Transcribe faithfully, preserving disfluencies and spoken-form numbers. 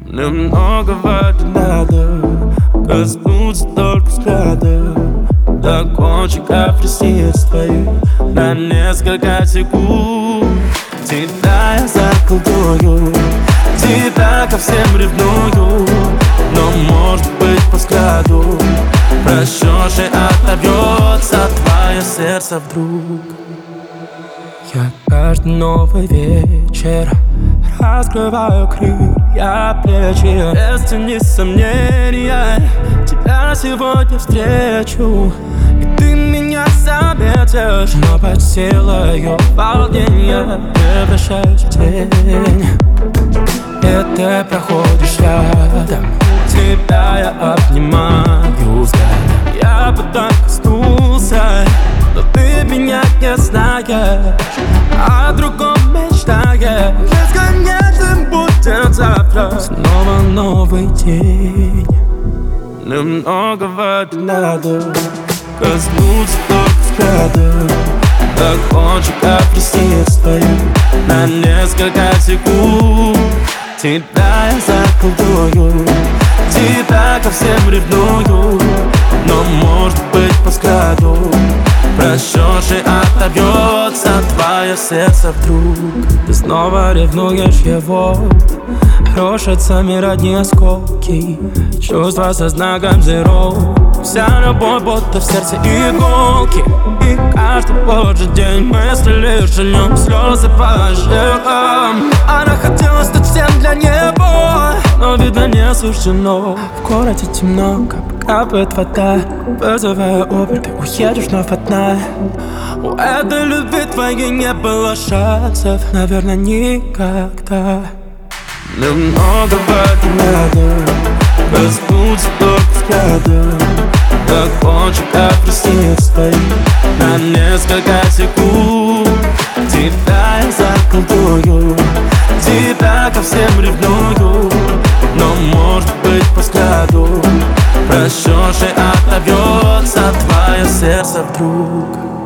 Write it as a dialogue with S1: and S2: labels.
S1: Немногого не надо, коснуться только взгляда до кончиков ресниц твоих на несколько секунд. Тебя я заколдую, тебя ко всем ревную, но может быть по взгляду прощешь и отобьется твое сердце вдруг. Я каждый новый вечер раскрываю крылья, плечи, без тени сомнения тебя сегодня встречу, и ты меня заметишь, но под силою волнения превращаюсь в тень. И ты проходишь рядом, тебя я обнимаю взглядом. Я бы так коснулся, но ты меня не знаешь, о другом мечтаешь. Бесконечным будет завтра снова новый день. Немногого не надо, коснуться только взглядом до кончиков ресниц твоих на несколько секунд. Тебя я заколдую, тебя ко всем ревную, но может быть по взгляду прощешь и отобьется твое сердце вдруг. Ты снова ревнуешь его, крошатся мир одни осколки, чувства со знаком zero. Вся любовь будто в сердце иголки, и каждый божий день мысли лишь о нем, слезы по жилам. Она хотела стать всем для него, но видно не суждено. В городе темно, кап капает вода, вызывая Убер, ты уедешь вновь одна. У этой любви твоей не было шансов, наверное, никогда. Немногого не надо, коснуться только взглядом до кончиков ресниц твоих на несколько секунд. Тебя я заколдую, тебя ко всем ревную, но может быть по взгляду прощешь и отобьется твое сердце вдруг.